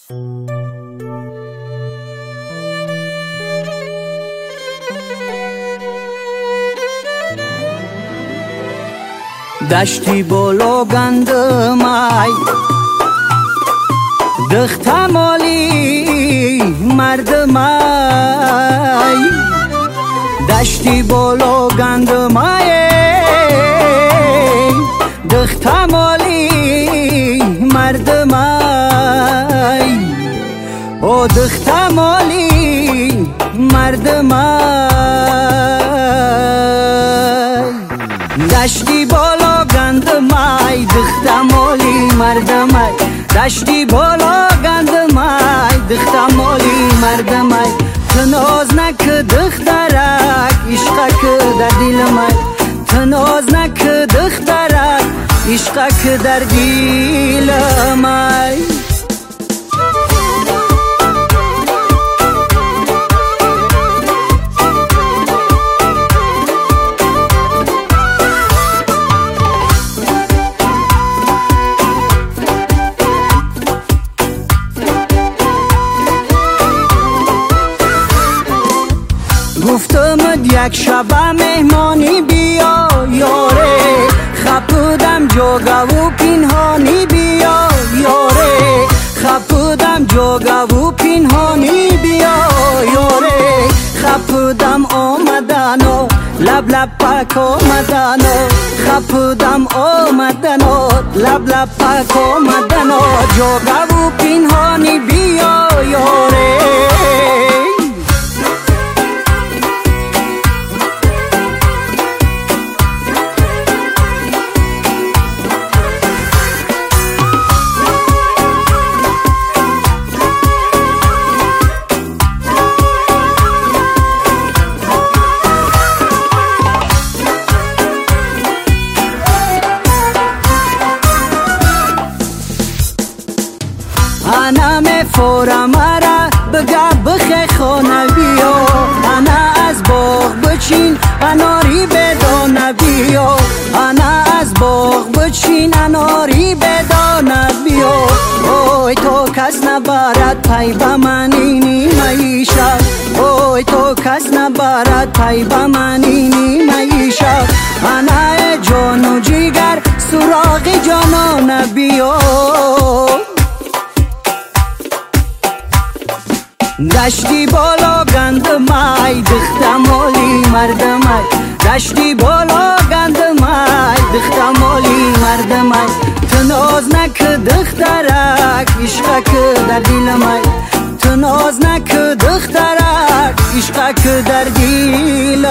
دشتی بالا گندمای دختمالی مردمای دشتی بالا گندمای دختمالی مردمای او دختمالی مردمای دشتی بالا گندمای دختمالی مردمای دشتی بالا گندمای دختمالی مردمای تناز نک دخترک عشقک در دلمای تناز نک دخترک عشقک در دلمای گفتم یک شب مهمانی بیا یاره خپودم جوگا و پنهانی بیا یاره خپودم جوگا و پنهانی بیا یاره خپودم آمدنو لب لب پاک آمدنو خپودم آمدنو لب لب پاک آمدنو جوگا و پنهانی بیا یاره انا مفورم مرا بگا بخی خانه بیا انا از باغ بچین اناری بدانه بیا انا از باغ بچین اناری بدانه بیا اوی تو کس نبرد پی به من اینی میشد اوی تو کس نبرد پی به من اینی میشد انا جان و جیگر سراغ جانانه بیا دشتی بالا گندمای دختمالی مردمای دشتی بالا گندمای دختمالی مردمای تناز نک دخترک عشقک در دلمای تناز نک دخترک عشقک در دلمای